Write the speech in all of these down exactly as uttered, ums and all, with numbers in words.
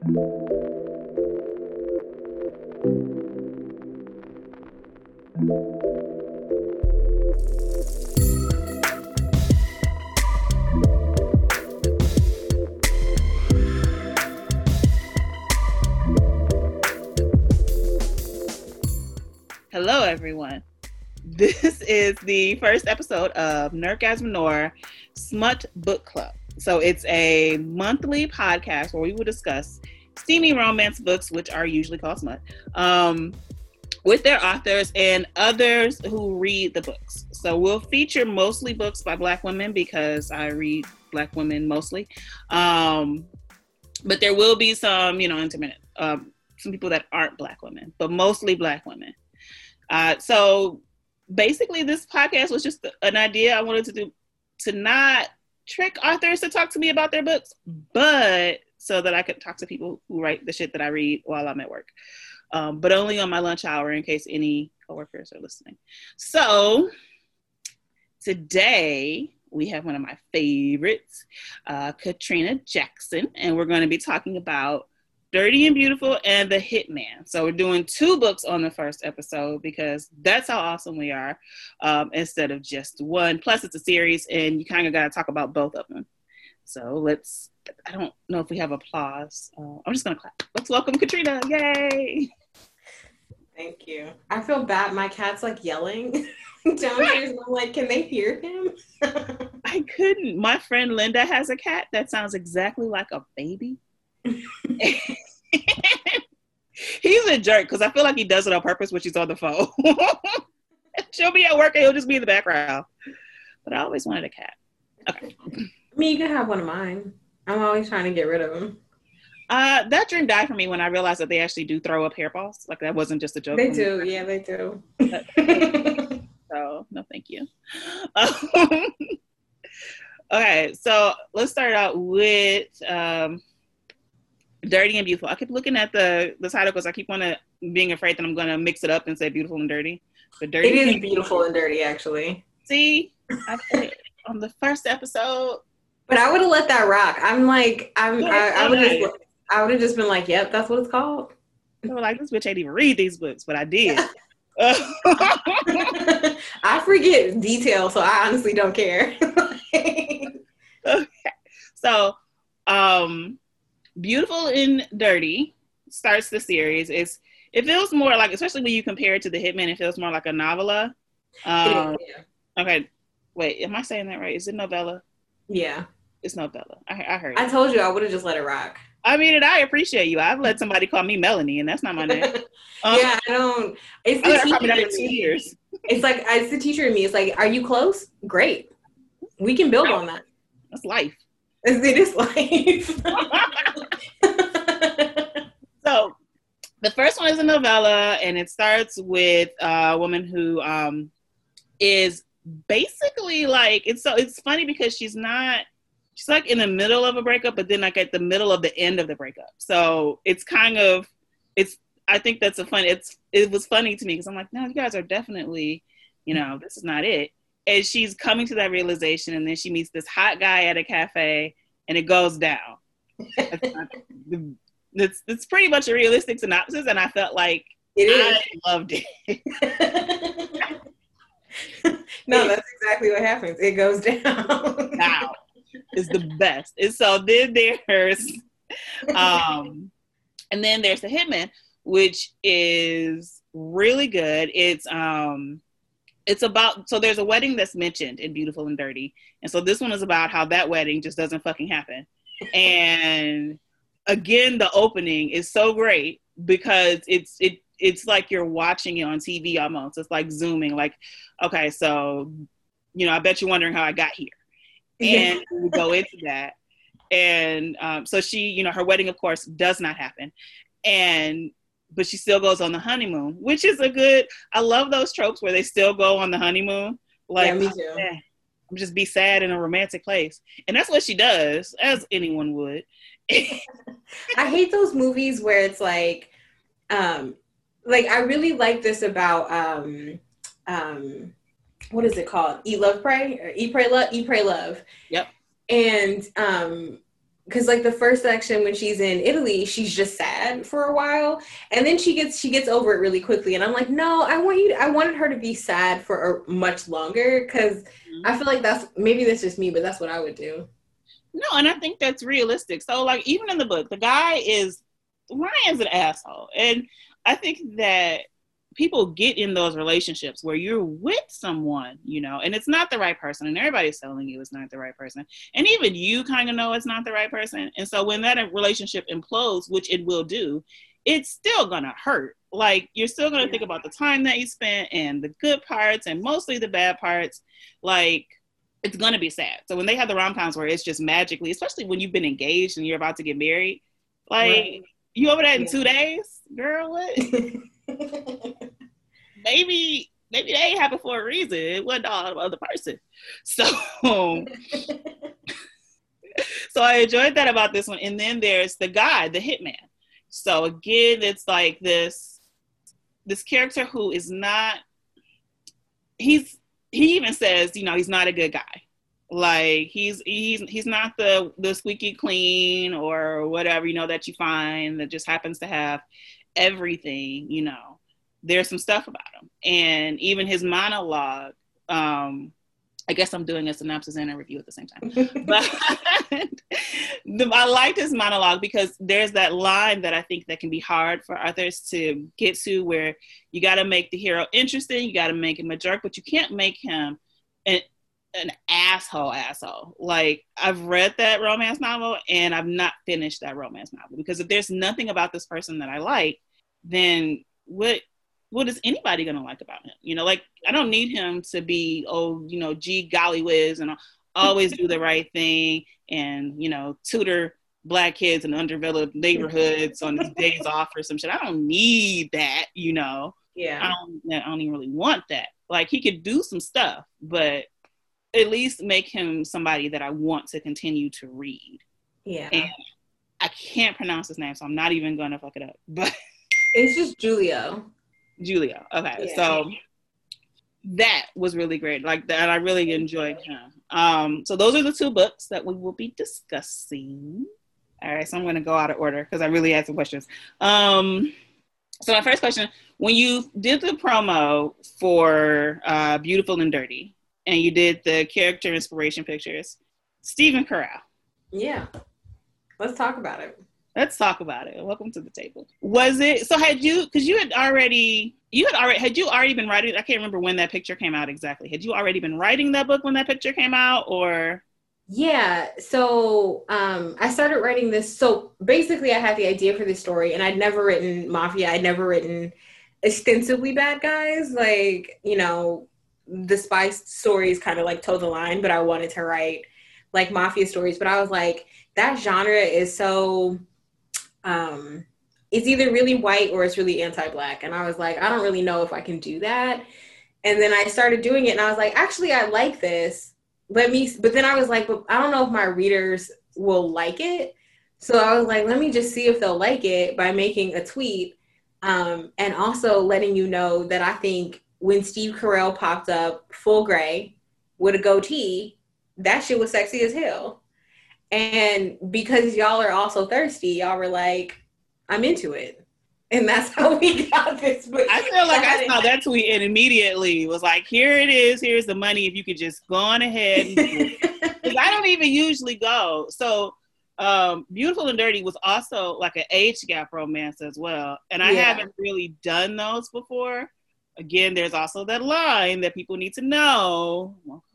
Hello, everyone. This is the first episode of Nerdgasm Noir Smut Book Club. So it's a monthly podcast where we will discuss steamy romance books, which are usually called smut, um, with their authors and others who read the books. So we'll feature mostly books by Black women because I read Black women mostly. Um, but there will be some, you know, intermittent, um, some people that aren't Black women, but mostly Black women. Uh, so basically this podcast was just an idea I wanted to do to not trick authors to talk to me about their books, but so that I could talk to people who write the shit that I read while I'm at work. Um, but only on my lunch hour in case any coworkers are listening. So today we have one of my favorites, uh, Katrina Jackson, and we're going to be talking about Dirty and Beautiful and The Hitman. So we're doing two books on the first episode because that's how awesome we are, um, instead of just one. Plus it's a series and you kind of got to talk about both of them. So let's, I don't know if we have applause. Uh, I'm just going to clap. Let's welcome Katrina. Yay. Thank you. I feel bad. My cat's like yelling downstairs. I'm like, can they hear him? I couldn't. My friend Linda has a cat that sounds exactly like a baby. He's a jerk because I feel like he does it on purpose when she's on the phone. She'll be at work and he'll just be in the background. But I always wanted a cat. Okay. I mean, you can have one of mine. I'm always trying to get rid of them. Uh, that dream died for me when I realized that they actually do throw up hairballs. Like that wasn't just a joke. They do, yeah, they do. So no, thank you. Um, okay, so let's start out with um, Dirty and Beautiful. I keep looking at the the title because I keep on being afraid that I'm going to mix it up and say Beautiful and Dirty. But Dirty. It is Beautiful and Dirty, actually. See, I put it on the first episode. But I would have let that rock. I'm like, I'm. I, I would just. I would have just been like, "Yep, that's what it's called." They were like, "This bitch ain't even read these books," but I did. I forget details, so I honestly don't care. Okay, so um, Beautiful and Dirty starts the series. It's it feels more like, especially when you compare it to The Hitman, it feels more like a novella. Um, yeah. Okay, wait, am I saying that right? Is it novella? Yeah, it's novella. I, I heard. I it. told you I would have just let it rock. I mean, and I appreciate you. I've let somebody call me Melanie, and that's not my name. Um, yeah, I don't. It's the teacher in in two me. years. It's like it's the teacher in me. It's like, are you close? Great, we can build on that. That's life. It is life. So, the first one is a novella, and it starts with a woman who um, is basically like it's so it's funny because she's not. She's like in the middle of a breakup, but then like at the middle of the end of the breakup. So it's kind of, it's, I think that's a fun, it's, it was funny to me because I'm like, no, you guys are definitely, you know, this is not it. And she's coming to that realization, and then she meets this hot guy at a cafe and it goes down. It's, it's pretty much a realistic synopsis, and I felt like it is. I loved it. No, that's exactly what happens. It goes down. Wow. Is the best. And so then there's um and then there's The Hitman, which is really good. It's um it's about, so there's a wedding that's mentioned in Beautiful and Dirty, and so this one is about how that wedding just doesn't fucking happen. And again, the opening is so great because it's it it's like you're watching it on T V almost. It's like zooming, like, okay, so you know, I bet you're wondering how I got here. And we go into that. And um, so she, you know, her wedding, of course, does not happen. And, but she still goes on the honeymoon, which is a good, I love those tropes where they still go on the honeymoon. Like, yeah, me too. eh, just be sad in a romantic place. And that's what she does, as anyone would. I hate those movies where it's like, um, like, I really like this about, um, um, what is it called? Eat, Love, Pray? Or Eat, Pray, Love? Eat, Pray, Love. Yep. And um, because like the first section when she's in Italy, she's just sad for a while, and then she gets she gets over it really quickly. And I'm like, no, I want you. To, I wanted her to be sad for a, much longer, because mm-hmm. I feel like that's maybe that's just me, but that's what I would do. No, and I think that's realistic. So like even in the book, the guy is Ryan's an asshole, and I think that people get in those relationships where you're with someone, you know, and it's not the right person, and everybody's telling you it's not the right person. And even you kind of know it's not the right person. And so when that relationship implodes, which it will do, it's still going to hurt. Like, you're still going to yeah. think about the time that you spent and the good parts and mostly the bad parts. Like, it's going to be sad. So when they have the rom-coms where it's just magically, especially when you've been engaged and you're about to get married, like, right. you over that in yeah. two days? Girl, what? maybe maybe they happened for a reason. It wasn't all the other person. So so I enjoyed that about this one. And then there's the guy, the hitman. So again, it's like this this character who is not he's he even says, you know, he's not a good guy. Like he's he's he's not the the squeaky clean or whatever, you know, that you find that just happens to have everything, you know. There's some stuff about him. And even his monologue, um, I guess I'm doing a synopsis and a review at the same time. But the, I liked his monologue because there's that line that I think that can be hard for authors to get to, where you got to make the hero interesting, you got to make him a jerk, but you can't make him an, an asshole asshole. Like, I've read that romance novel and I've not finished that romance novel, because if there's nothing about this person that I like, then what what is anybody going to like about him? You know, like, I don't need him to be, oh, you know, gee, golly whiz, and always do the right thing and, you know, tutor Black kids in underdeveloped neighborhoods on his days off or some shit. I don't need that, you know. Yeah. I don't, I don't even really want that. Like, he could do some stuff, but at least make him somebody that I want to continue to read. Yeah. And I can't pronounce his name, so I'm not even going to fuck it up. But it's just Julio. Julio. Okay. Yeah. So that was really great. Like that, I really enjoyed him. Um, so those are the two books that we will be discussing. All right. So I'm going to go out of order because I really had some questions. Um, so my first question, when you did the promo for uh, Beautiful and Dirty, and you did the character inspiration pictures, Stephen Carell. Yeah. Let's talk about it. Let's talk about it. Welcome to the table. Was it, so had you, because you had already, you had already, had you already been writing, I can't remember when that picture came out exactly. Had you already been writing that book when that picture came out, or? Yeah, so um, I started writing this. So basically I had the idea for this story, and I'd never written Mafia. I'd never written ostensibly bad guys. Like, you know, the spy stories kind of like toe the line, but I wanted to write like Mafia stories. But I was like, that genre is so... Um, it's either really white or it's really anti-Black. And I was like, I don't really know if I can do that. And then I started doing it and I was like, actually, I like this. Let me, but then I was like, but I don't know if my readers will like it. So I was like, let me just see if they'll like it by making a tweet. Um, and also letting you know that I think when Steve Carell popped up full gray with a goatee, that shit was sexy as hell. And because y'all are also thirsty, y'all were like, I'm into it. And that's how we got this book. I feel like I saw that tweet and immediately was like, here it is. Here's the money. If you could just go on ahead. Because I don't even usually go. So um, Beautiful and Dirty was also like an age gap romance as well. And I yeah. haven't really done those before. Again, there's also that line that people need to know.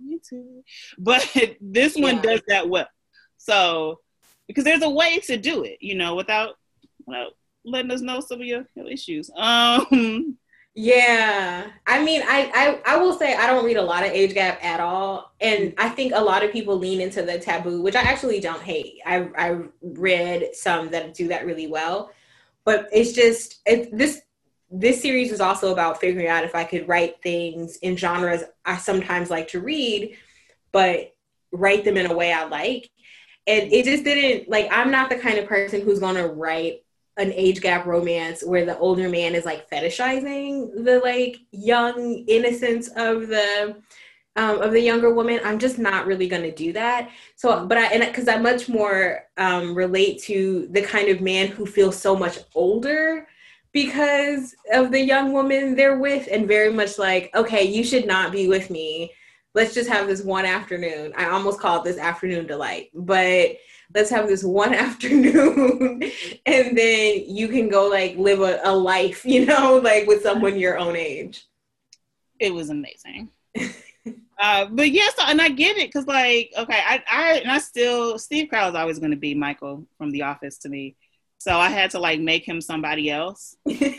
But this one yeah. does that well. So, because there's a way to do it, you know, without, without letting us know some of your, your issues. Um, yeah. I mean, I, I, I will say I don't read a lot of age gap at all. And I think a lot of people lean into the taboo, which I actually don't hate. I I read some that do that really well. But it's just, it, this this series was also about figuring out if I could write things in genres I sometimes like to read, but write them in a way I like. And it just didn't, like, I'm not the kind of person who's going to write an age gap romance where the older man is, like, fetishizing the, like, young innocence of the um, of the younger woman, I'm just not really going to do that. So, but I, and because I much more um, relate to the kind of man who feels so much older because of the young woman they're with, and very much like, okay, you should not be with me. Let's just have this one afternoon. I almost called this afternoon delight, but let's have this one afternoon and then you can go like live a, a life, you know, like with someone your own age. It was amazing. uh, but yes, yeah, so, and I get it because, like, okay, I, I, and I still, Steve Carell is always going to be Michael from The Office to me. So I had to like make him somebody else.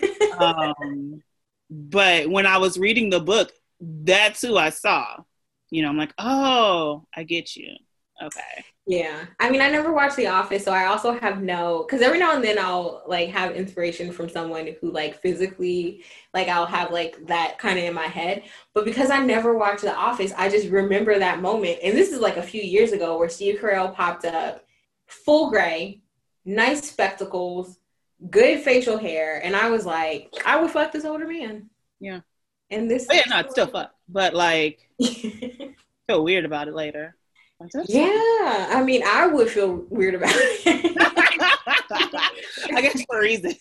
um, but when I was reading the book, that's who I saw. You know, I'm like, oh, I get you. Okay. Yeah. I mean, I never watched The Office, so I also have no, because every now and then I'll like have inspiration from someone who like physically, like I'll have like that kind of in my head. But because I never watched The Office, I just remember that moment. And this is like a few years ago where Steve Carell popped up, full gray, nice spectacles, good facial hair. And I was like, I would fuck this older man. Yeah. And this. Oh, yeah, no, it's still fuck. But like, feel weird about it later. Yeah, I mean, I would feel weird about it. I guess for reasons.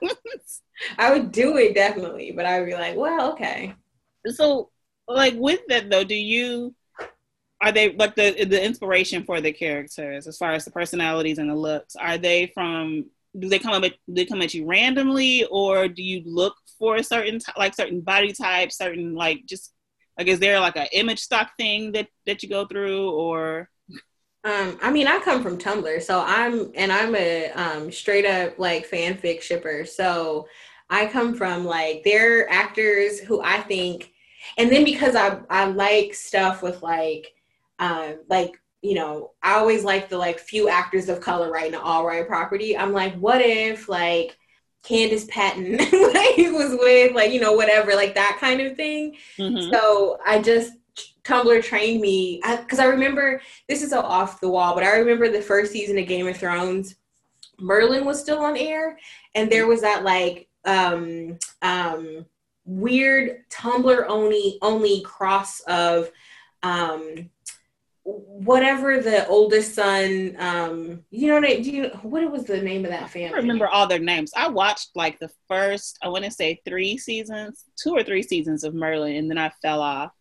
I would do it definitely, but I would be like, well, okay. So, like with that though, do you are they like the the inspiration for the characters as far as the personalities and the looks? Are they from? Do they come at do they come at you randomly, or do you look for a certain like certain body type, certain like just? Like, is there like an image stock thing that, that you go through, or? Um, I mean, I come from Tumblr, so I'm, and I'm a um, straight up like fanfic shipper. So I come from like, they're actors who I think, and then because I, I like stuff with like, um, like, you know, I always like the like few actors of color writing an all right property. I'm like, what if like, Candace Patton like was with like, you know, whatever, like that kind of thing. Mm-hmm. So I just, Tumblr trained me because I, I remember, this is so off the wall, but I remember the first season of Game of Thrones, Merlin was still on air, and there was that like um, um, weird Tumblr only only cross of um, whatever the oldest son, um, you know, do you what was the name of that family? I don't remember all their names. I watched like the first, I want to say three seasons, two or three seasons of Merlin, and then I fell off.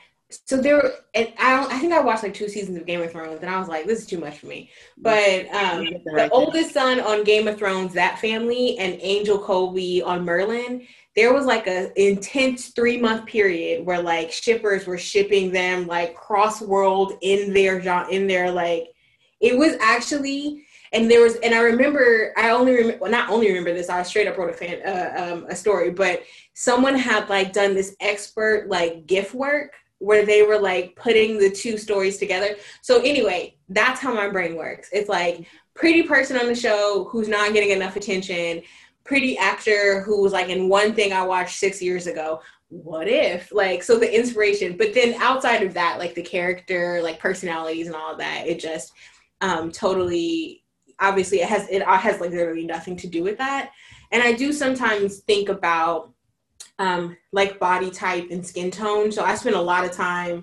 So there, and I, I think I watched like two seasons of Game of Thrones, and I was like, this is too much for me. But um, the right oldest son on Game of Thrones, that family, and Angel Colby on Merlin, there was like a intense three month period where like shippers were shipping them like cross world in their in their like, it was actually, and there was, and I remember, I only remember, well, not only remember this, I straight up wrote a fan, uh, um, a story, but someone had like done this expert like GIF work where they were like putting the two stories together. So anyway, that's how my brain works. It's like pretty person on the show who's not getting enough attention, pretty actor who was like in one thing I watched six years ago. What if? Like, so the inspiration, but then outside of that, like the character, like personalities and all of that, it just um, totally, obviously it has, it has like literally nothing to do with that. And I do sometimes think about um, like body type and skin tone. So I spend a lot of time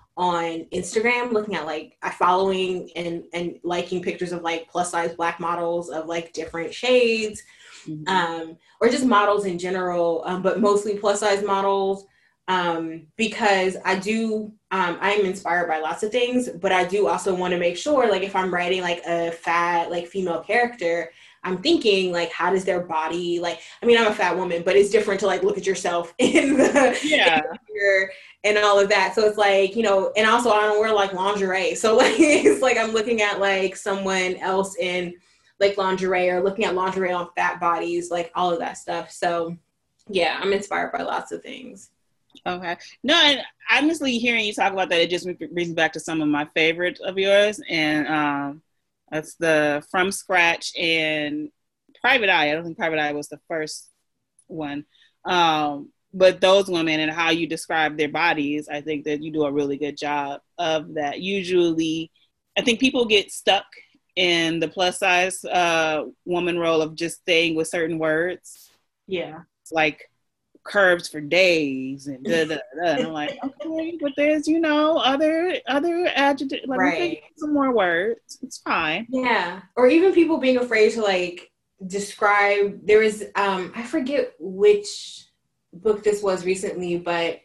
on Instagram looking at like following and, and liking pictures of like plus size Black models of like different shades. Mm-hmm. Um, or just models in general, um, but mostly plus size models, um, because I do, um, I'm inspired by lots of things, but I do also want to make sure, like if I'm writing like a fat, like female character, I'm thinking like, how does their body, like, I mean, I'm a fat woman, but it's different to like, look at yourself in the, yeah. in the mirror and all of that. So it's like, you know, and also I don't wear like lingerie. So like, it's like, I'm looking at like someone else in like lingerie or looking at lingerie on fat bodies, like all of that stuff. So yeah, I'm inspired by lots of things. Okay. No, and honestly, hearing you talk about that, it just brings me back to some of my favorites of yours. And um, that's the From Scratch and Private Eye. I don't think Private Eye was the first one. Um, but those women and how you describe their bodies, I think that you do a really good job of that. Usually, I think people get stuck in the plus size uh, woman role of just staying with certain words. Yeah. Like curves for days and da da da. And I'm like, okay, but there's, you know, other other adjectives. Like, right. We can some more words. It's fine. Yeah. Or even people being afraid to like describe. There is, um, I forget which book this was recently, but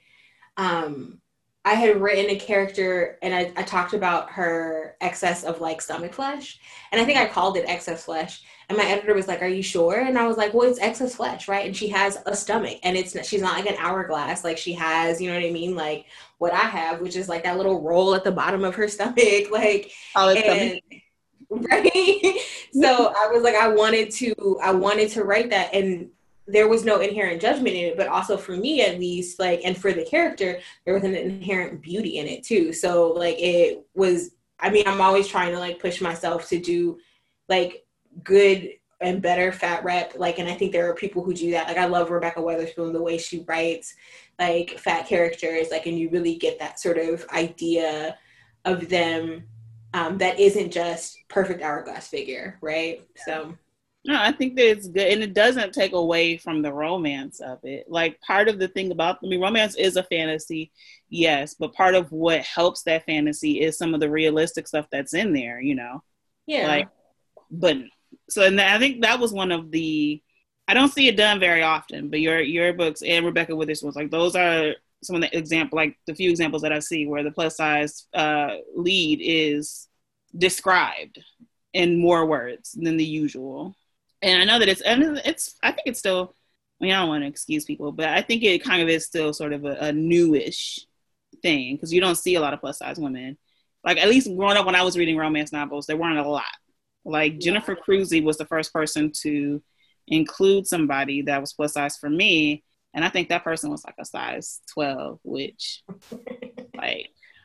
um, I had written a character and I, I talked about her excess of like stomach flesh. And I think I called it excess flesh. And my editor was like, are you sure? And I was like, well, it's excess flesh, right? And she has a stomach and it's she's not like an hourglass. Like she has, you know what I mean? Like what I have, which is like that little roll at the bottom of her stomach. Like, Solid and, stomach. Right. So I was like, I wanted to, I wanted to write that. And there was no inherent judgment in it, but also for me at least, like, and for the character, there was an inherent beauty in it too. So like it was, I mean, I'm always trying to like push myself to do like good and better fat rep. Like, and I think there are people who do that. Like I love Rebecca Weatherspoon, the way she writes like fat characters, like, and you really get that sort of idea of them um, that isn't just perfect hourglass figure. Right. So no, I think that it's good, and it doesn't take away from the romance of it. Like part of the thing about, I mean, romance is a fantasy, yes, but part of what helps that fantasy is some of the realistic stuff that's in there, you know? Yeah. Like, but so, and I think that was one of the, I don't see it done very often, but your your books and Rebecca Witherspoon's, like those are some of the example, like the few examples that I see where the plus size uh, lead is described in more words than the usual. And I know that it's, and it's, I think it's still, I mean, I don't want to excuse people, but I think it kind of is still sort of a, a newish thing because you don't see a lot of plus size women. Like at least growing up when I was reading romance novels, there weren't a lot. Like Jennifer Cruzy was the first person to include somebody that was plus size for me. And I think that person was like a size twelve, which like,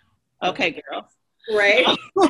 okay, girl. Right.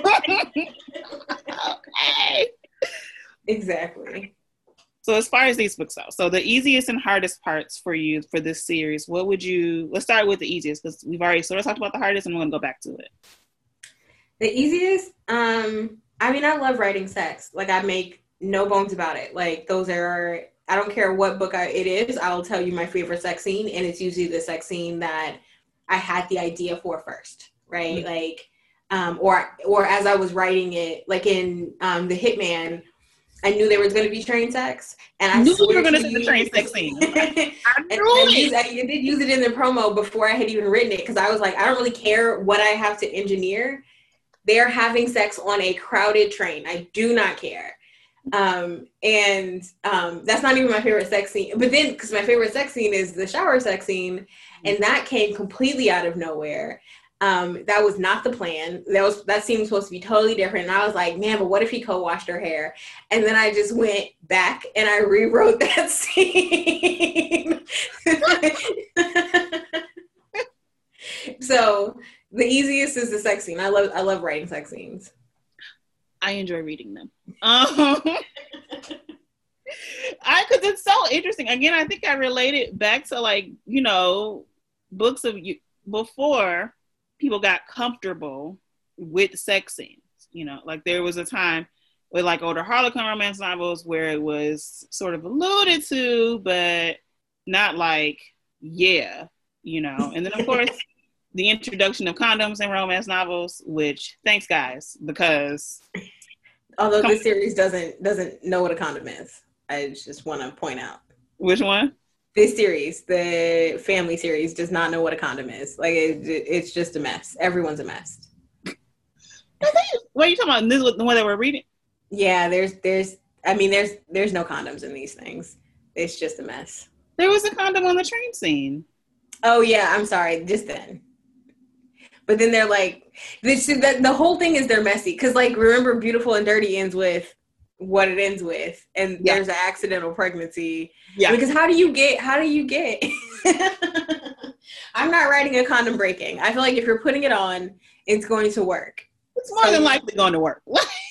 Okay. Exactly. So as far as these books go, so the easiest and hardest parts for you for this series, what would you, let's start with the easiest because we've already sort of talked about the hardest and we're going to go back to it. The easiest, um, I mean, I love writing sex. Like I make no bones about it. Like those are, I don't care what book I, it is, I'll tell you my favorite sex scene and it's usually the sex scene that I had the idea for first, right? Mm-hmm. Like, um, or, or as I was writing it, like in um, The Hitman, I knew there was going to be train sex, and I knew you were going to see the train sex scene. I knew I, used, I did use it in the promo before I had even written it because I was like, I don't really care what I have to engineer. They're having sex on a crowded train. I do not care. Um, and um, that's not even my favorite sex scene. But then, because my favorite sex scene is the shower sex scene, and that came completely out of nowhere. Um, that was not the plan. That was that seemed supposed to be totally different. And I was like, man, but what if he co-washed her hair? And then I just went back and I rewrote that scene. So the easiest is the sex scene. I love I love writing sex scenes. I enjoy reading them. Um, I because it's so interesting. Again, I think I relate it back to like, you know, books of you before people got comfortable with sex scenes, you know, like there was a time with like older Harlequin romance novels where it was sort of alluded to, but not like, yeah, you know, and then of course the introduction of condoms in romance novels, which thanks guys, because. Although this series doesn't, doesn't know what a condom is. I just want to point out. Which one? This series, the family series, does not know what a condom is. Like, it, it's just a mess. Everyone's a mess. What are you talking about? This was the one that we're reading? Yeah, there's, there's, I mean, there's, there's no condoms in these things. It's just a mess. There was a condom on the train scene. Oh, yeah, I'm sorry. Just then. But then they're like, this, the, the whole thing is they're messy. Because, like, remember, Beautiful and Dirty ends with what it ends with, and yeah. There's an accidental pregnancy. Yeah. Because how do you get, how do you get? I'm not writing a condom breaking. I feel like if you're putting it on, it's going to work. It's more so, than likely going to work.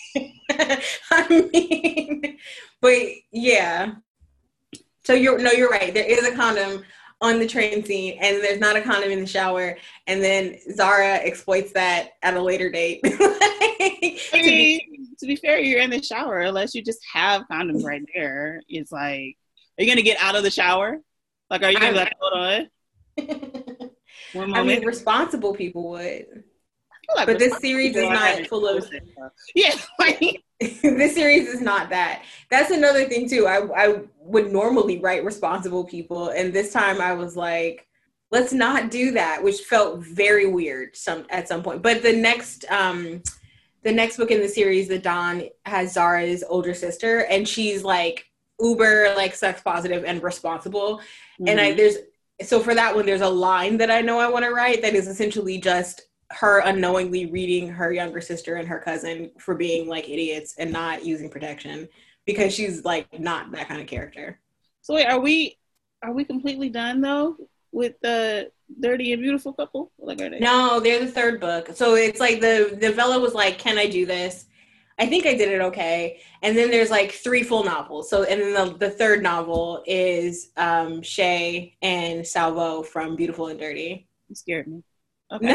I mean, but yeah. So you're, no, you're right. There is a condom on the train scene, and there's not a condom in the shower, and then Zara exploits that at a later date. Like, I mean, to be fair, you're in the shower unless you just have condoms right there. It's like, are you gonna get out of the shower? Like, are you gonna be I- like, hold on? One I moment. mean, responsible people would. I feel like But this responsible series is people are not having full of. conversations. Yeah, like, This series is not that. That's another thing too. I I would normally write responsible people, and this time I was like, let's not do that, which felt very weird some at some point. But the next um the next book in the series, The Dawn, has Zara's older sister, and she's like uber like sex positive and responsible. Mm-hmm. And I there's so for that one, there's a line that I know I want to write that is essentially just her unknowingly reading her younger sister and her cousin for being like idiots and not using protection because she's like not that kind of character. So wait, are we are we completely done though with the Dirty and Beautiful couple? Like, are they? No, they're the third book. So it's like the novella was like, can I do this? I think I did it okay. And then there's like three full novels. So and then the, the third novel is um, Shay and Salvo from Beautiful and Dirty. You scared me. Okay.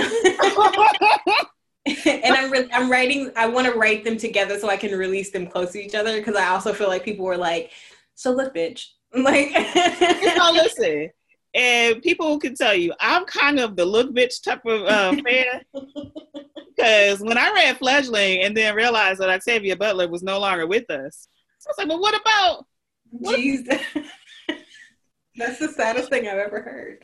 And I'm re- I'm writing. I want to write them together so I can release them close to each other because I also feel like people were like, "So look, bitch." Like, now listen, and people can tell you, I'm kind of the look bitch type of uh, fan. Because when I read Fledgling and then realized that Octavia Butler was no longer with us, I was like, "Well, what about?" What Jeez, that's the saddest thing I've ever heard.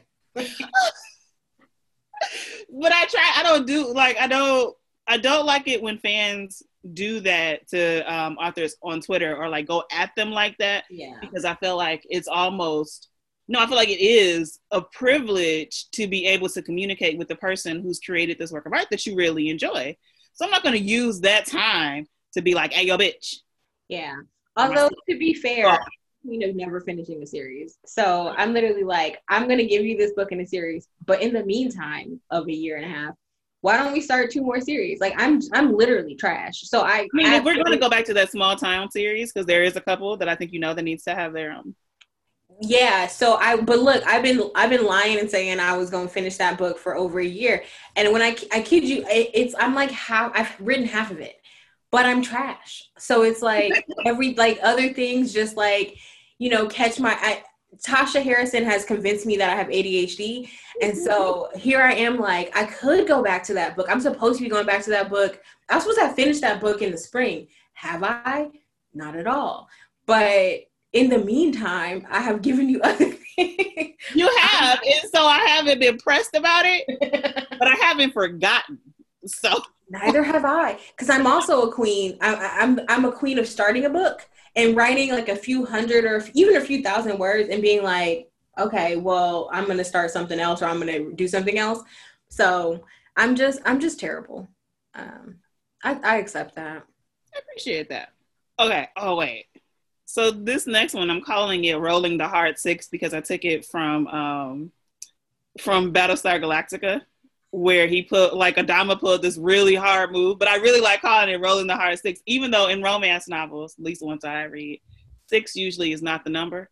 But I try. I don't do like I don't. I don't like it when fans do that to um, authors on Twitter or like go at them like that. Yeah. Because I feel like it's almost no. I feel like it is a privilege to be able to communicate with the person who's created this work of art that you really enjoy. So I'm not going to use that time to be like, "Hey, yo, bitch." Yeah. Although to be fair. Oh. You know, never finishing the series. So I'm literally like, I'm going to give you this book in a series, but in the meantime of a year and a half, why don't we start two more series? Like I'm, I'm literally trash. So I, I mean, we're going to go back to that Small Town series because there is a couple that I think you know that needs to have their own. Yeah. So I, but look, I've been, I've been lying and saying I was going to finish that book for over a year, and when I, I kid you, it, it's, I'm like, how I've written half of it, but I'm trash. So it's like every like other things, just like. You know, catch my, I, Tasha Harrison has convinced me that I have A D H D. And so here I am like, I could go back to that book. I'm supposed to be going back to that book. I was supposed to have finished that book in the spring. Have I? Not at all. But in the meantime, I have given you other things. You have. And so I haven't been pressed about it, but I haven't forgotten. So neither have I. Because I'm also a queen. I, I'm I'm a queen of starting a book. And writing like a few hundred or even a few thousand words and being like, okay, well, I'm going to start something else or I'm going to do something else. So I'm just, I'm just terrible. Um, I, I accept that. I appreciate that. Okay. Oh, wait. So this next one, I'm calling it Rolling the Hard Six because I took it from, um, from Battlestar Galactica, where he put like Adama pulled this really hard move, but I really like calling it Rolling the Hard Six, even though in romance novels, at least the ones I read, six usually is not the number.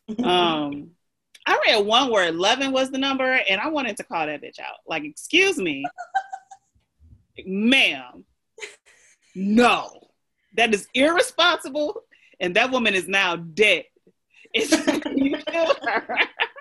um, I read one where eleven was the number, and I wanted to call that bitch out. Like, excuse me, ma'am, no, that is irresponsible, and that woman is now dead. It's you killed her.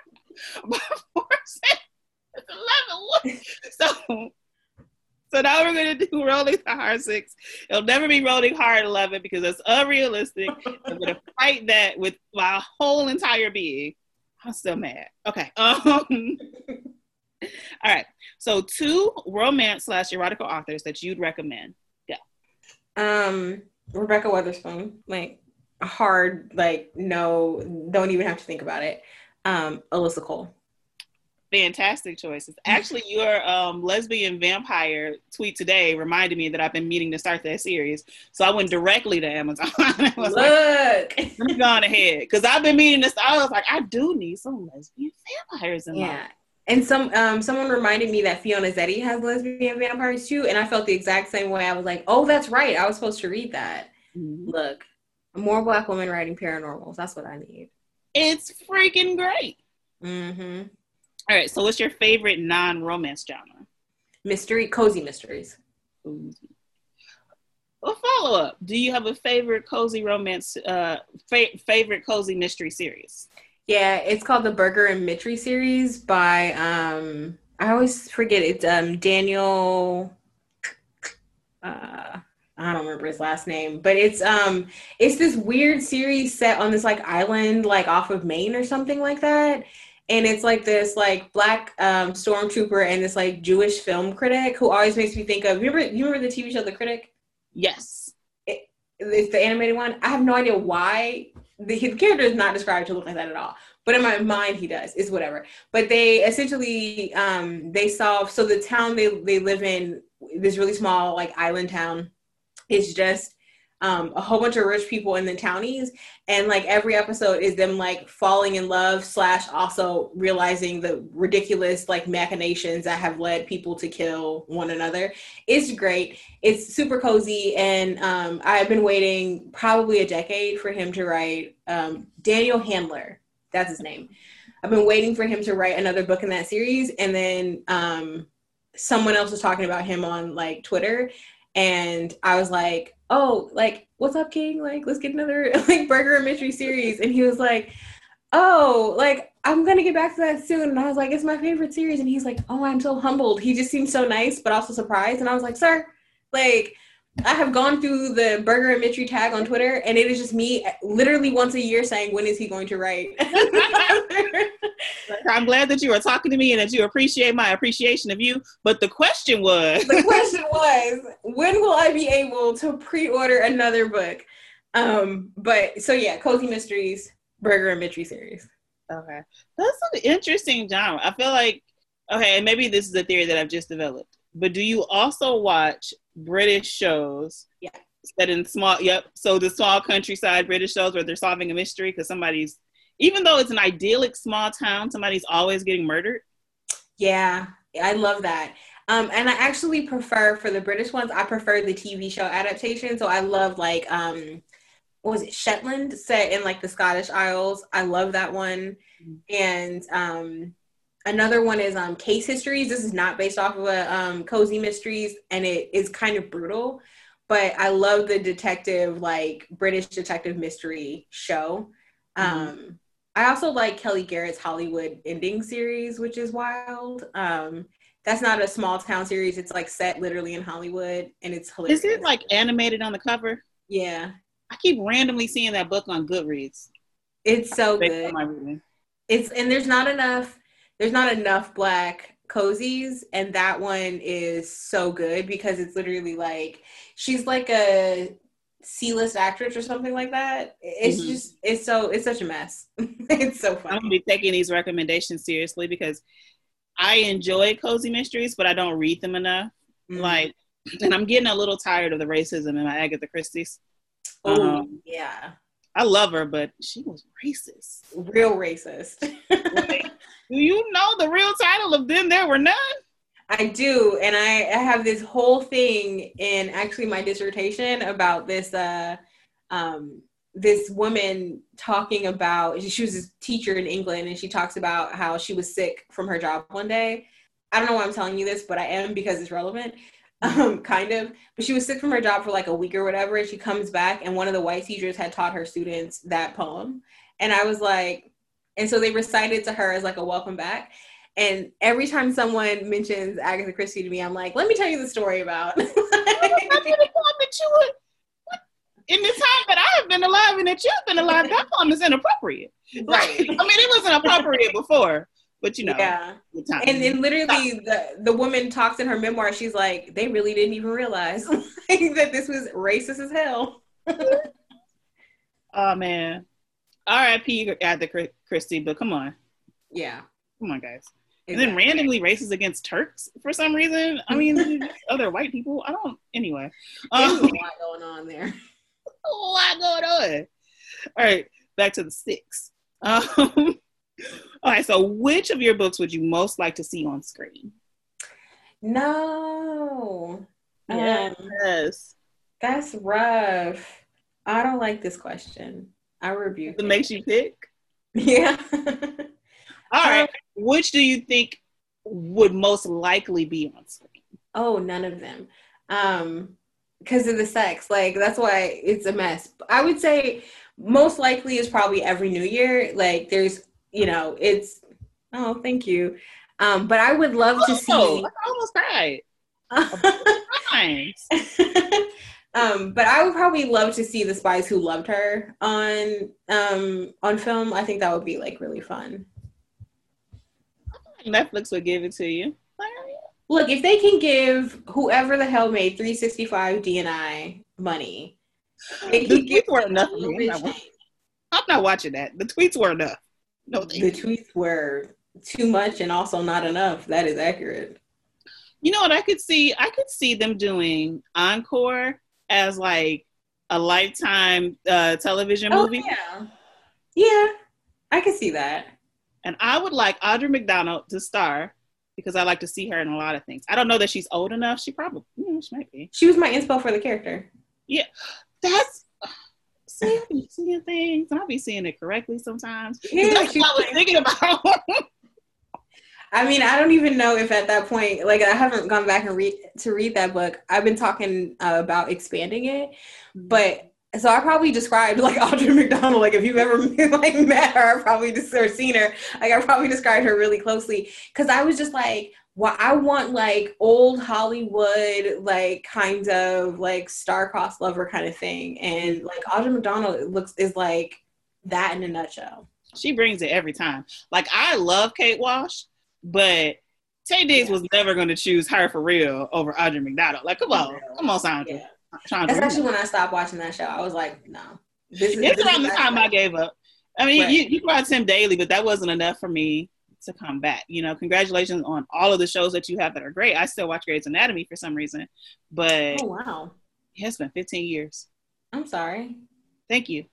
eleven. So, so now we're going to do Rolling the Hard Six. It'll never be Rolling Hard eleven because it's unrealistic. I'm going to fight that with my whole entire being. I'm still mad. Okay. Um, all right. So two romance slash erotica authors that you'd recommend. Yeah. Um, Rebecca Weatherspoon. Like, hard, like, no, don't even have to think about it. Um, Alyssa Cole. Fantastic choices. Actually, your um, lesbian vampire tweet today reminded me that I've been meaning to start that series. So I went directly to Amazon. I was Look, like, let me go on ahead because I've been meaning to. I was like, I do need some lesbian vampires in yeah. my life. And some um, someone reminded me that Fiona Zeddy has lesbian vampires too, and I felt the exact same way. I was like, oh, that's right. I was supposed to read that. Mm-hmm. Look, more Black women writing paranormals. That's what I need. It's freaking great. Mm-hmm. All right, so what's your favorite non-romance genre? Mystery, cozy mysteries. Ooh. Well, follow up. Do you have a favorite cozy romance, uh, fa- favorite cozy mystery series? Yeah, it's called the Burger and Mitri series by um I always forget it's um Daniel uh I don't remember his last name, but it's um it's this weird series set on this like island like off of Maine or something like that. And it's like this like black um stormtrooper and this like Jewish film critic who always makes me think of you remember you remember the T V show The Critic? Yes. It, it's the animated one. I have no idea why the, the character is not described to look like that at all. But in my mind, he does. It's whatever. But they essentially um, they solve. So the town they they live in, this really small like island town, is just um, a whole bunch of rich people in the townies, and like every episode is them like falling in love slash also realizing the ridiculous like machinations that have led people to kill one another. It's great. It's super cozy, and um, I've been waiting probably a decade for him to write. Um, Daniel Handler, that's his name. I've been waiting for him to write another book in that series, and then um, someone else was talking about him on like Twitter. And I was like, oh, like, what's up, King? Like, let's get another like Burger and Mystery series. And he was like, oh, like, I'm going to get back to that soon. And I was like, it's my favorite series. And he's like, oh, I'm so humbled. He just seems so nice, but also surprised. And I was like, sir, like, I have gone through the Burger and Mystery tag on Twitter, and it is just me literally once a year saying, when is he going to write? I'm glad that you are talking to me and that you appreciate my appreciation of you. But the question was... the question was, when will I be able to pre-order another book? Um, but, so yeah, Cozy Mysteries, Burger and Mystery series. Okay. That's an interesting genre. I feel like, okay, maybe this is a theory that I've just developed, but do you also watch British shows? Yeah. Set in small, yep. So the small countryside British shows where they're solving a mystery because somebody's, even though it's an idyllic small town, somebody's always getting murdered. Yeah, I love that. Um, and I actually prefer, for the British ones, I prefer the T V show adaptation. So I love like, um, what was it, Shetland, set in like the Scottish Isles. I love that one. Mm-hmm. And um, another one is um, Case Histories. This is not based off of a um, Cozy Mysteries, and it is kind of brutal. But I love the detective, like British detective mystery show. Mm-hmm. Um, I also like Kelly Garrett's Hollywood Ending series, which is wild. Um, that's not a small town series. It's like set literally in Hollywood, and it's hilarious. Is it like animated on the cover? Yeah. I keep randomly seeing that book on Goodreads. It's so good. It's and there's not enough. There's not enough Black cozies, and that one is so good because it's literally like she's like a C-list actress or something like that. It's mm-hmm. just it's so it's such a mess. It's so funny. I'm gonna be taking these recommendations seriously because I enjoy cozy mysteries, but I don't read them enough. Mm-hmm. Like, and I'm getting a little tired of the racism in my Agatha Christie's. Oh um, yeah, I love her, but she was racist, real racist. Like, do you know the real title of Then There Were None? I do, and I, I have this whole thing in actually my dissertation about this uh, um, this woman talking about, she was a teacher in England, and she talks about how she was sick from her job one day. I don't know why I'm telling you this, but I am because it's relevant, um, kind of. But she was sick from her job for like a week or whatever, and she comes back, and one of the white teachers had taught her students that poem. And I was like, and so they recited to her as like a welcome back. And every time someone mentions Agatha Christie to me, I'm like, let me tell you the story about. Like, in the time that I have been alive and that you've been alive, that poem is inappropriate. Right. Like, I mean, it wasn't appropriate before, but you know. Yeah. The time. And then literally the, the woman talks in her memoir, she's like, they really didn't even realize that this was racist as hell. Oh, man. R I P Agatha Christie, but come on. Yeah. Come on, guys. Exactly. And then randomly racist against Turks for some reason. I mean, other white people. I don't. Anyway, there's um, a lot going on there. A lot going on. All right, back to the six. Um, all right. So, which of your books would you most like to see on screen? No. Yes. Um, that's rough. I don't like this question. I rebuke it. It it. Makes you pick. Yeah. All right. Um, which do you think would most likely be on screen? Oh, none of them. Um, because of the sex. Like, that's why it's a mess. I would say most likely is probably Every New Year. Like, there's you know, it's, oh, thank you. Um, but I would love oh, to see. I almost cried. um, but I would probably love to see The Spies Who Loved Her on um on film. I think that would be like really fun. Netflix would give it to you. Look, if they can give whoever the hell made three sixty-five D and I money, they the can give tweets were enough. I'm not, I'm not watching that. The tweets were enough. No, the you. tweets were too much and also not enough. That is accurate. You know what I could see? I could see them doing Encore as like a Lifetime uh, television oh, movie. Yeah, yeah, I could see that. And I would like Audra McDonald to star because I like to see her in a lot of things. I don't know that she's old enough. She probably, you know, she might be. She was my inspo for the character. Yeah, that's. See, I be seeing things, and I'll be seeing it correctly sometimes. Yeah, that's what I was thinking about. I mean, I don't even know if at that point, like, I haven't gone back and read to read that book. I've been talking uh, about expanding it, but so I probably described like Audra McDonald. Like, if you've ever like met her, probably just or seen her, like I probably described her really closely because I was just like, well, I want like old Hollywood, like kind of like star-crossed lover kind of thing, and like Audra McDonald looks is like that in a nutshell. She brings it every time. Like, I love Kate Walsh, but Taye Diggs yeah. was never going to choose her for real over Audra McDonald. Like, come on, come on, Sandra. Yeah. That's actually when I stopped watching that show. I was like, no. This is, it's this around the time I gave up. I mean, right. you, you brought Tim Daly, but that wasn't enough for me to come back. You know, congratulations on all of the shows that you have that are great. I still watch Grey's Anatomy for some reason, but oh wow, it's been fifteen years. I'm sorry. Thank you.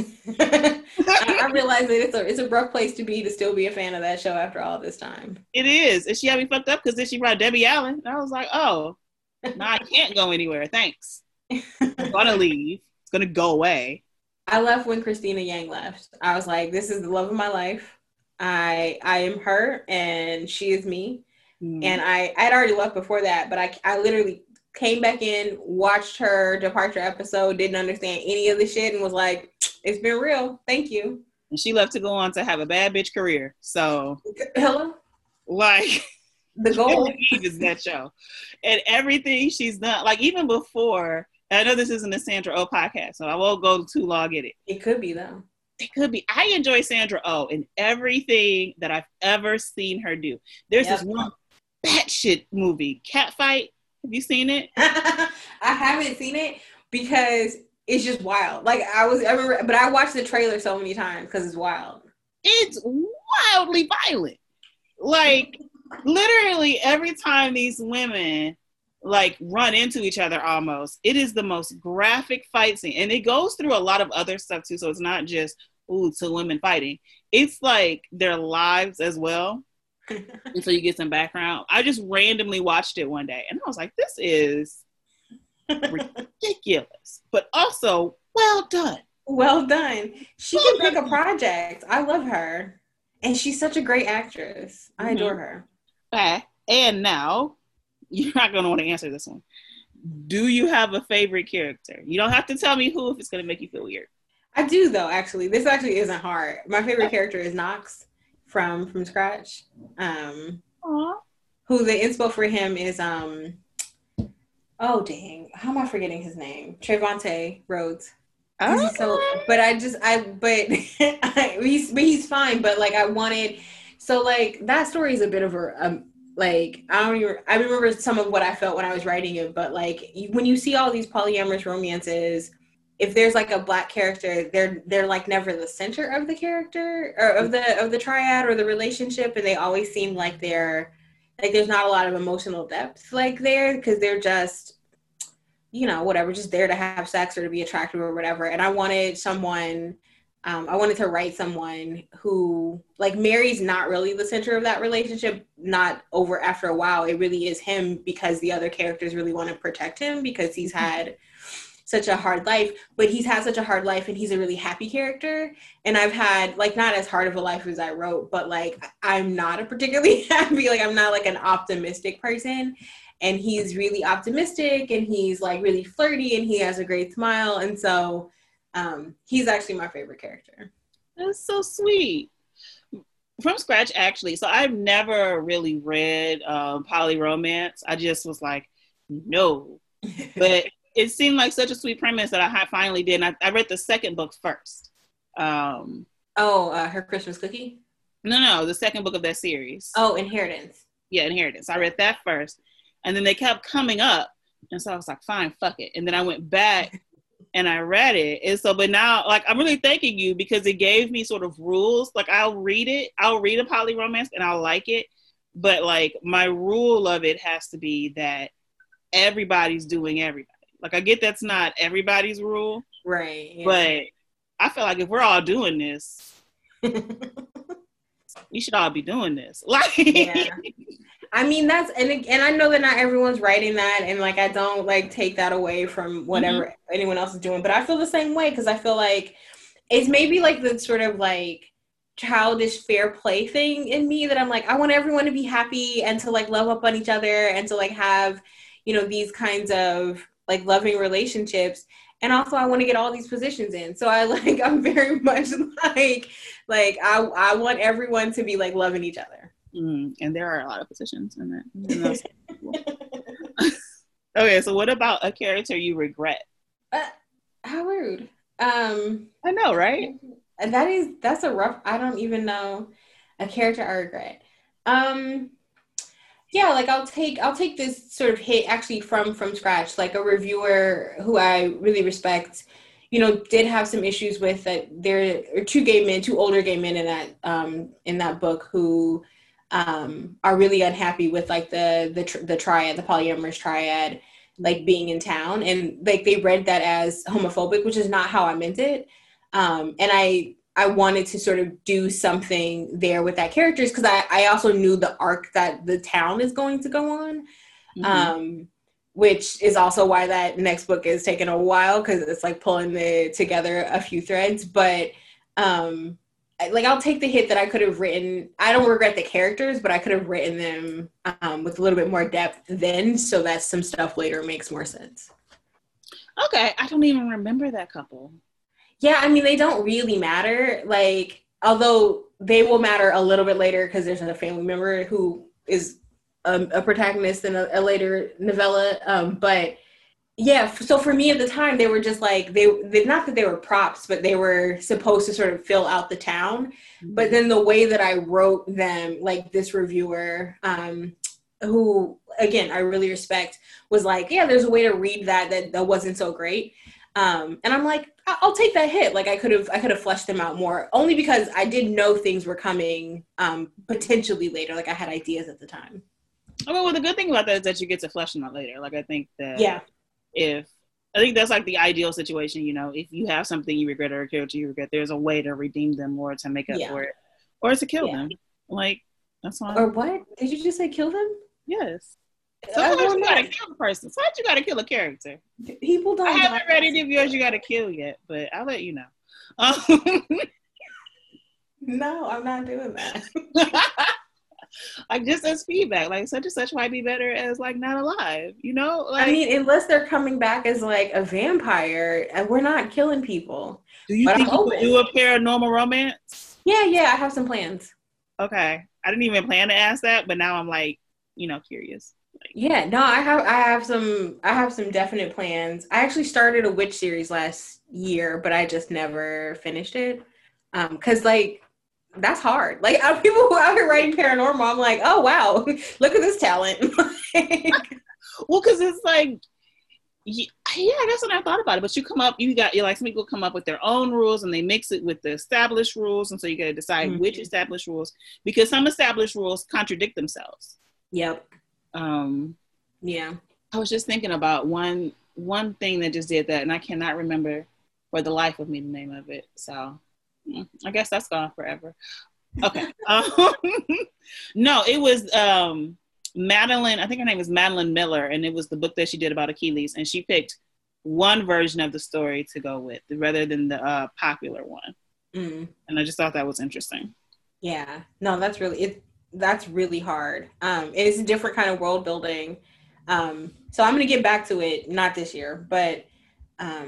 I, I realize that it's a it's a rough place to be to still be a fan of that show after all this time. It is, and she had me fucked up because then she brought Debbie Allen, and I was like, oh, no, I can't go anywhere. Thanks. I'm gonna leave. It's gonna go away. I left when Christina Yang left. I was like, this is the love of my life. I I am her and she is me. Mm. And I I had already left before that, but I I literally came back in, watched her departure episode, didn't understand any of the shit, and was like, it's been real. Thank you. And she left to go on to have a bad bitch career. So hello, like. The goal is that show, and everything she's done. Like, even before, I know this isn't a Sandra Oh podcast, so I won't go too long in it. It could be though. It could be. I enjoy Sandra Oh in everything that I've ever seen her do. There's yep. this one batshit movie, Catfight. Have you seen it? I haven't seen it because it's just wild. Like I was, I remember, but I watched the trailer so many times because it's wild. It's wildly violent. Like. Literally every time these women like run into each other almost, it is the most graphic fight scene. And it goes through a lot of other stuff too. So it's not just, ooh, two women fighting. It's like their lives as well. And so you get some background. I just randomly watched it one day and I was like, this is ridiculous, but also well done. Well done. She well can pick a project. I love her. And she's such a great actress. I mm-hmm. adore her. And now, you're not going to want to answer this one. Do you have a favorite character? You don't have to tell me who if it's going to make you feel weird. I do, though, actually. This actually isn't hard. My favorite character is Knox from from Scratch. Um, Aww. Who the inspo for him is, um, oh, dang. How am I forgetting his name? Trevante Rhodes. Oh. So, but I just, I, but I, he's, but he's fine. But like, I wanted, so like that story is a bit of a, um, like, I don't even, I remember some of what I felt when I was writing it, but like, when you see all these polyamorous romances, if there's like a Black character, they're, they're like never the center of the character or of the, of the triad or the relationship. And they always seem like they're, like, there's not a lot of emotional depth like there because they're just, you know, whatever, just there to have sex or to be attractive or whatever. And I wanted someone, um, I wanted to write someone who, like, Mary's not really the center of that relationship, not over after a while. It really is him because the other characters really want to protect him because he's had such a hard life, but he's had such a hard life and he's a really happy character. And I've had, like, not as hard of a life as I wrote, but, like, I'm not a particularly happy, like, I'm not, like, an optimistic person. And he's really optimistic and he's like really flirty and he has a great smile. And so um, he's actually my favorite character. That's so sweet. From scratch, actually. So I've never really read um, poly romance. I just was like, no. But it seemed like such a sweet premise that I finally did. And I, I read the second book first. Um, oh, uh, Her Christmas Cookie? No, no, the second book of that series. Oh, Inheritance. Yeah, Inheritance. I read that first. And then they kept coming up. And so I was like, fine, fuck it. And then I went back and I read it. And so, but now, like, I'm really thanking you because it gave me sort of rules. Like, I'll read it. I'll read a poly romance and I'll like it. But, like, my rule of it has to be that everybody's doing everybody. Like, I get that's not everybody's rule. Right. Yeah. But I feel like if we're all doing this, we should all be doing this. Like, yeah. I mean, that's, and and I know that not everyone's writing that, and like, I don't like take that away from whatever mm-hmm. anyone else is doing, but I feel the same way, because I feel like it's maybe like the sort of like childish fair play thing in me that I'm like, I want everyone to be happy and to like love up on each other and to like have, you know, these kinds of like loving relationships. And also I want to get all these positions in. So I like, I'm very much like, like I, I want everyone to be like loving each other. Mm, and there are a lot of positions in that. Okay, so what about a character you regret? Uh, how rude. Um, I know, right? That is, that's a rough, I don't even know a character I regret. Um, yeah, like I'll take, I'll take this sort of hit actually from, from scratch, like a reviewer who I really respect, you know, did have some issues with that. There are two gay men, two older gay men in that, um, in that book who, um, are really unhappy with like the, the, tr- the triad, the polyamorous triad, like being in town. And like, they read that as homophobic, which is not how I meant it. Um, and I, I wanted to sort of do something there with that characters, because I, I also knew the arc that the town is going to go on, mm-hmm. um, which is also why that next book is taking a while, because it's like pulling the together a few threads. But um, like I'll take the hit that I could have written. I don't regret the characters, but I could have written them um, with a little bit more depth then, so that some stuff later makes more sense. Okay, I don't even remember that couple. Yeah, I mean, they don't really matter. Like, although they will matter a little bit later because there's a family member who is a, a protagonist in a, a later novella. Um, but yeah, so for me at the time, they were just like, they, they not that they were props, but they were supposed to sort of fill out the town. Mm-hmm. But then the way that I wrote them, like this reviewer, um, who, again, I really respect, was like, yeah, there's a way to read that that, that wasn't so great. Um, and I'm like, I'll take that hit. Like I could have, I could have fleshed them out more, only because I did know things were coming um, potentially later. Like I had ideas at the time. Oh, well, the good thing about that is that you get to flesh them out later. Like I think that, yeah, if I think that's like the ideal situation, you know, if you have something you regret or a character you regret, there's a way to redeem them or to make up yeah. for it, or to kill yeah. them. Like that's fine. Or what? Did you just say kill them? Yes. Sometimes you gotta kill a person. Sometimes you gotta kill a character. People don't. I haven't read any of yours you gotta kill yet, but I'll let you know. Um, no, I'm not doing that. Like just as feedback, like such and such might be better as like not alive, you know? Like, I mean, unless they're coming back as like a vampire, and we're not killing people. Do you think you could do a paranormal romance? Yeah, yeah, I have some plans. Okay, I didn't even plan to ask that, but now I'm like, you know, curious. Like, yeah, no, I have, I have some, I have some definite plans. I actually started a witch series last year, but I just never finished it. Um, cause like, that's hard. Like people who are out here writing paranormal, I'm like, oh wow, look at this talent. Well, cause it's like, yeah, I guess when I thought about it, but you come up, you got, you're like, some people come up with their own rules and they mix it with the established rules. And so you got to decide mm-hmm. which established rules, because some established rules contradict themselves. Yep. Um, yeah. I was just thinking about one, one thing that just did that, and I cannot remember for the life of me the name of it. So I guess that's gone forever. Okay. um, no, it was um, Madeline, I think her name was Madeline Miller, and it was the book that she did about Achilles, and she picked one version of the story to go with rather than the uh, popular one. Mm. And I just thought that was interesting. Yeah. No, that's really it. That's really hard. Um, it is a different kind of world building. Um, so I'm going to get back to it, not this year, but um,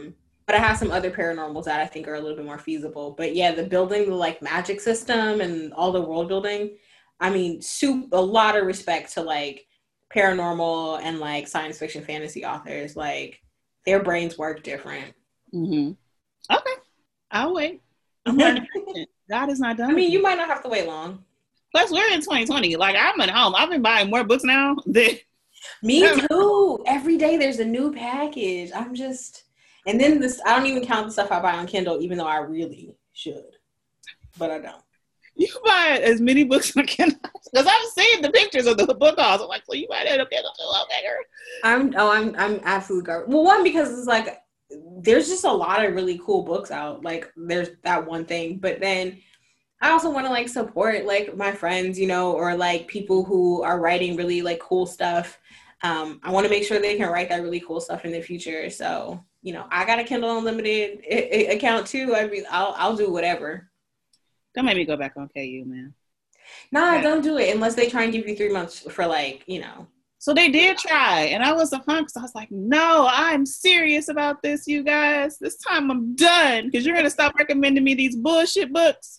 but I have some other paranormals that I think are a little bit more feasible. But yeah, the building, the like magic system and all the world building, I mean, soup, a lot of respect to like paranormal and like science fiction fantasy authors. Like their brains work different. Mm-hmm. Okay. I'll wait. I'm learning. God is not done. I mean, you might not have to wait long. Plus, we're in twenty twenty. Like, I'm at home. I've been buying more books now than... Me too. Every day there's a new package. I'm just... And then this, I don't even count the stuff I buy on Kindle, even though I really should. But I don't. You buy as many books on Kindle? Because I've seen the pictures of the book hauls. I'm like, so you buy that on Kindle too? Okay, girl. I'm, oh, I'm, I'm absolutely garbage. Well, one, because it's like, there's just a lot of really cool books out. Like, there's that one thing. But then I also want to, like, support, like, my friends, you know, or, like, people who are writing really, like, cool stuff. Um, I want to make sure they can write that really cool stuff in the future. So... You know, I got a Kindle Unlimited I- I account too. I mean, I'll I'll do whatever. Don't make me go back on K U, man. Nah, yeah. Don't do it unless they try and give you three months for like, you know. So they did try, and I was a punk. So I was like, no, I'm serious about this, you guys. This time I'm done because you're gonna stop recommending me these bullshit books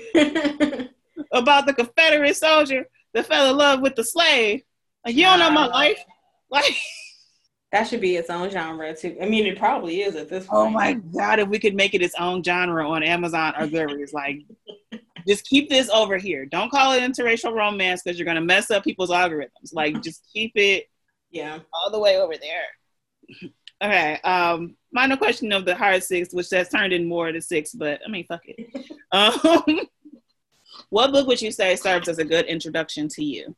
about the Confederate soldier that fell in love with the slave. Like, you don't know my life, like. That should be its own genre too. I mean, it probably is at this point. Oh my God, if we could make it its own genre on Amazon or Goodreads, like, just keep this over here. Don't call it interracial romance because you're going to mess up people's algorithms. Like, just keep it yeah, all the way over there. Okay, um, final question of the hard six, which has turned in more to six, but I mean, fuck it. um, what book would you say serves as a good introduction to you?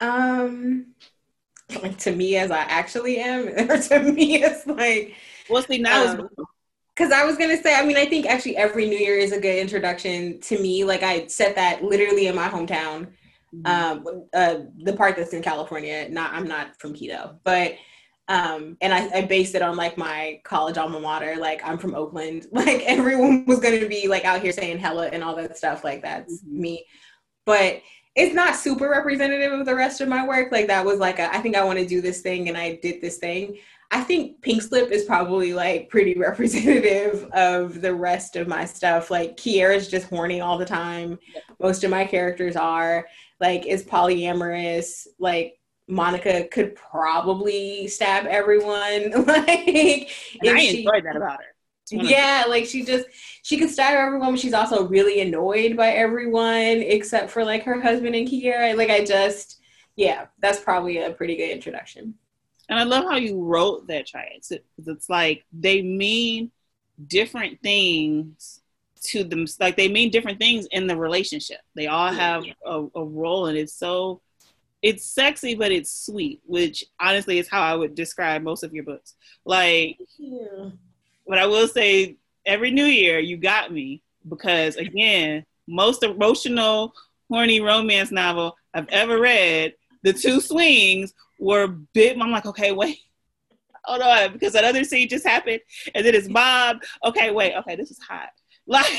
Um... Like to me as I actually am, or to me as like, well, see now, um, because I was gonna say, I mean, I think actually every New Year is a good introduction to me. Like I set that literally in my hometown, mm-hmm. um, uh, the part that's in California. Not, I'm not from Quito, but um, and I, I based it on like my college alma mater. Like I'm from Oakland. Like everyone was gonna be like out here saying hella and all that stuff. Like that's mm-hmm. me, but. It's not super representative of the rest of my work. Like that was like, a, I think I want to do this thing and I did this thing. I think Pink Slip is probably like pretty representative of the rest of my stuff. Like Kiera's just horny all the time. Most of my characters are like, is polyamorous. Like Monica could probably stab everyone. Like and I she, enjoyed that about her. Yeah, like she just, she could stab everyone, but she's also really annoyed by everyone except for like her husband and Kiera. Like I just, yeah, that's probably a pretty good introduction. And I love how you wrote that triad. It's, it's like they mean different things to them. Like they mean different things in the relationship. They all have yeah. a, a role, and it's so, it's sexy, but it's sweet, which honestly is how I would describe most of your books. Like, yeah. But I will say, every New Year, you got me because, again, most emotional, horny romance novel I've ever read, the two swings were bit. I'm like, okay, wait, hold on, because that other scene just happened, and then it's Bob. Okay, wait, okay, this is hot. Like,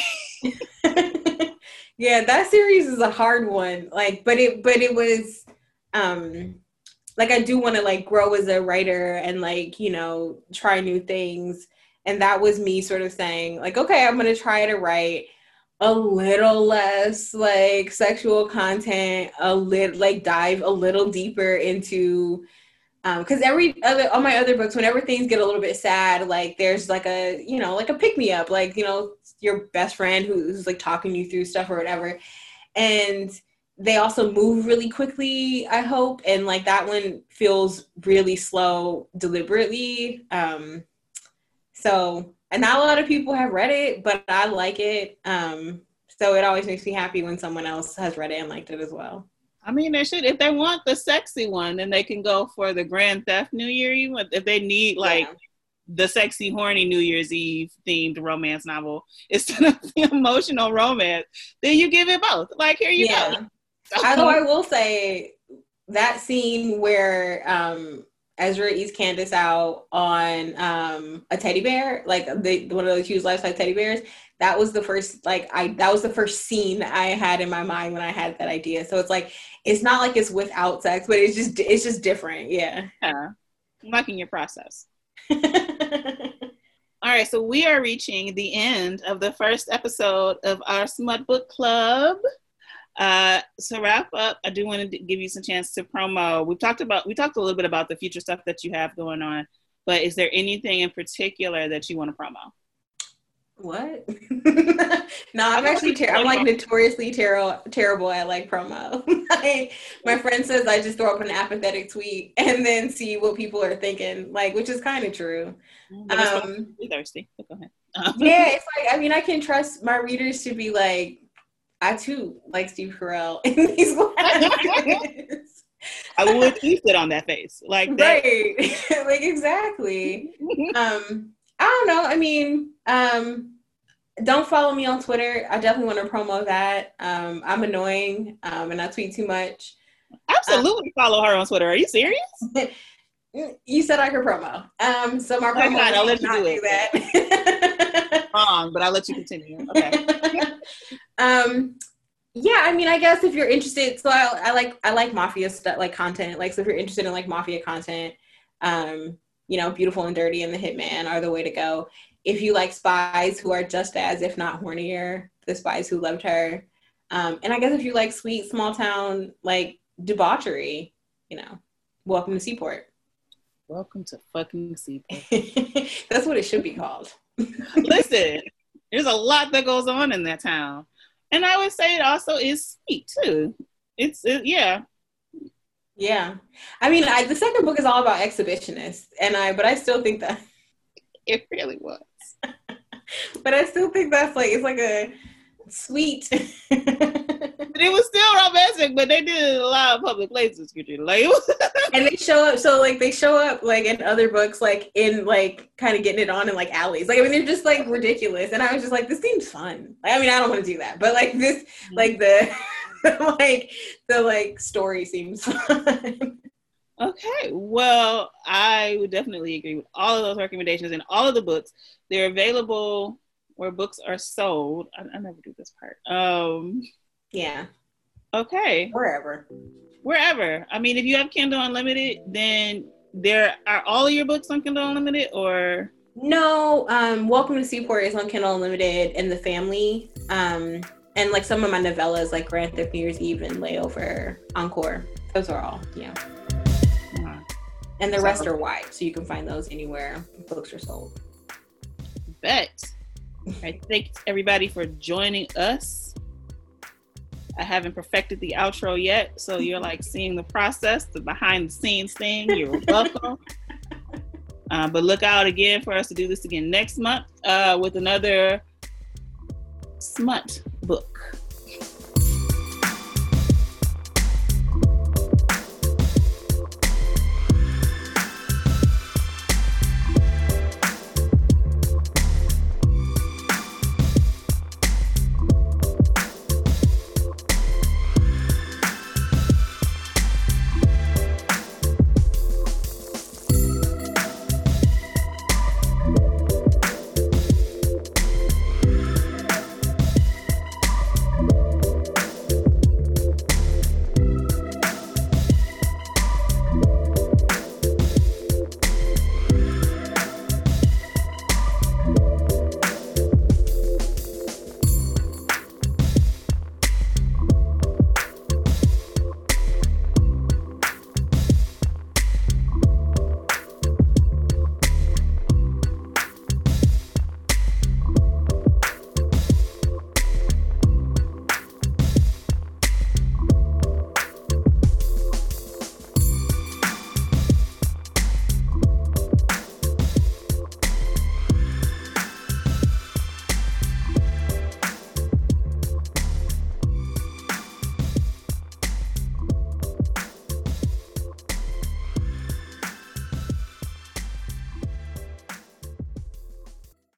yeah, that series is a hard one. Like, but it, but it was, um, like, I do want to like grow as a writer and like, you know, try new things. And that was me sort of saying, like, okay, I'm going to try to write a little less, like, sexual content, a little, like, dive a little deeper into, um, because every other, all my other books, whenever things get a little bit sad, like, there's, like, a, you know, like, a pick-me-up, like, you know, your best friend who's, like, talking you through stuff or whatever. And they also move really quickly, I hope. And, like, that one feels really slow deliberately. Um So, and not a lot of people have read it, but I like it. Um, so it always makes me happy when someone else has read it and liked it as well. I mean, they should, if they want the sexy one, then they can go for the Grand Theft New Year. Even if they need like yeah. the sexy, horny New Year's Eve themed romance novel instead of the emotional romance, then you give it both. Like, here you yeah. go. So, although I will say that scene where, um, Ezra eats Candace out on um, a teddy bear, like the, one of those huge life-size teddy bears. That was the first, like, I that was the first scene I had in my mind when I had that idea. So it's like, it's not like it's without sex, but it's just, it's just different. Yeah. Yeah. I'm liking your process. All right, so we are reaching the end of the first episode of our Smut Book Club. Uh, so wrap up, I do want to give you some chance to promo. We talked about we talked a little bit about the future stuff that you have going on, but is there anything in particular that you want to promo? What? No, I'm actually ter- I'm like notoriously ter- terrible at like promo. Like, my friend says I just throw up an apathetic tweet and then see what people are thinking, like, which is kind of true. Um, be thirsty. But go ahead. Yeah, it's like, I mean, I can trust my readers to be like, I too like Steve Carell in these lines. I would feast it on that face, like that. Right? Like exactly. um, I don't know. I mean, um. Don't follow me on Twitter. I definitely want to promo that. Um, I'm annoying um, and I tweet too much. Absolutely um, follow her on Twitter. Are you serious? You said I could promo. Um, so my promo fine, I'll let you not do, do that. Wrong, but I'll let you continue. Okay. um, yeah, I mean, I guess if you're interested, so I, I like I like mafia stuff, like content. Like, so if you're interested in like mafia content, um, you know, Beautiful and Dirty and The Hitman are the way to go. If you like spies who are just as, if not hornier, The Spies Who Loved Her. Um, and I guess if you like sweet, small town, like debauchery, you know, welcome to Seaport. Welcome to fucking Seaport. That's what it should be called. Listen, there's a lot that goes on in that town. And I would say it also is sweet too. It's, it, yeah. Yeah. I mean, I, the second book is all about exhibitionists. And I, but I still think that. It really was. But I still think that's like, it's like a sweet. But it was still romantic, but they did a lot of public places. Like, and they show up, so like they show up like in other books, like in like kind of getting it on in like alleys. Like, I mean, they're just like ridiculous. And I was just like, this seems fun. Like, I mean, I don't want to do that, but like this, mm-hmm. like the, like the like story seems fun. Okay, well, I would definitely agree with all of those recommendations and all of the books. They're available where books are sold. I, I never do this part. Um, yeah. Okay. Wherever. Wherever. I mean, if you have Kindle Unlimited, then there are all of your books on Kindle Unlimited, or? No, um, Welcome to Seaport is on Kindle Unlimited and The Family. Um, and like some of my novellas, like Grand Theft New Year's Eve and Layover, Encore. Those are all, yeah. And the rest are wide, so you can find those anywhere books are sold. Bet. All right, thanks everybody for joining us. I haven't perfected the outro yet, so you're like seeing the process, the behind the scenes thing. You're welcome. uh, but look out again for us to do this again next month uh, with another smut book.